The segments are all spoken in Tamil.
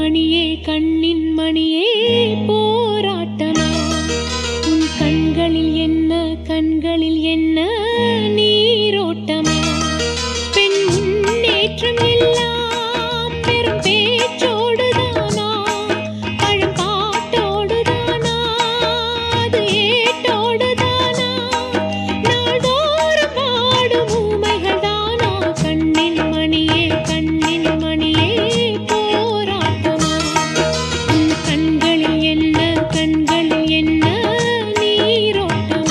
மணியே கண்ணின் மணியே போராட்டமா உன் கண்களில் என்ன நீரோட்டமா பெண் முன்னேற்றம் எல்லாம் பெரும் பேச்சோடுதானா பழம்பாட்டோடுதானா அது ஏட்டோடுதானா நாள்தோறும் பாடும் ஊமைகள் தானா கண்ணின் மணியே போராட்டமா உன் கண்களில் என்ன நீரோட்டமா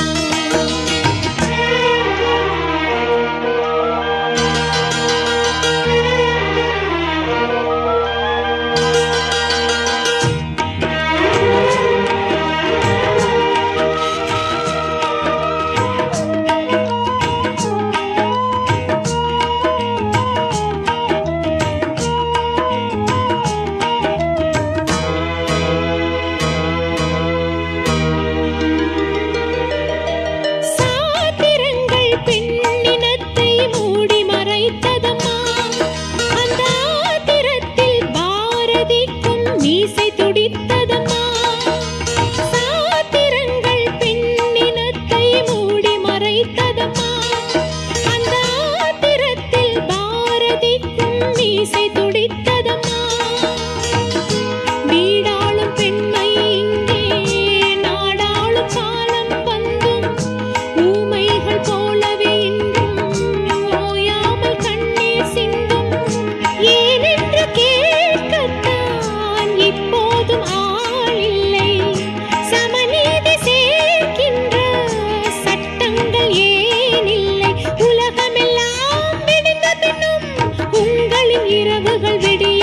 சாத்திரங்கள் பெண்ணினத்தை மூடி மறைத்ததம்மா அந்த ஆத்திரத்தில் பாரதிக்கும் மீசை துடித்ததம்மா சாத்திரங்கள் பெண்ணினத்தை மூடி மறைத்ததம்மா அந்த ஆத்திரத்தில் பாரதிக்கும் மீசை துடித்ததம்மா வீடாளும் பெண்மை இங்கே நாடாளும் காலம் வந்தும் ஊமைகள் போலவே இன்றும் ஓயாமல் கண்ணீர் சிந்தும் ஏனென்று கேட்கத்தான் இப்போதும் ஆள் இல்லை சமநீதி சேர்க்கின்ற சட்டங்கள் ஏன் இல்லை உலகமெல்லாம் விடிந்த பின்னும் உங்களின் இரவுகள் விடிய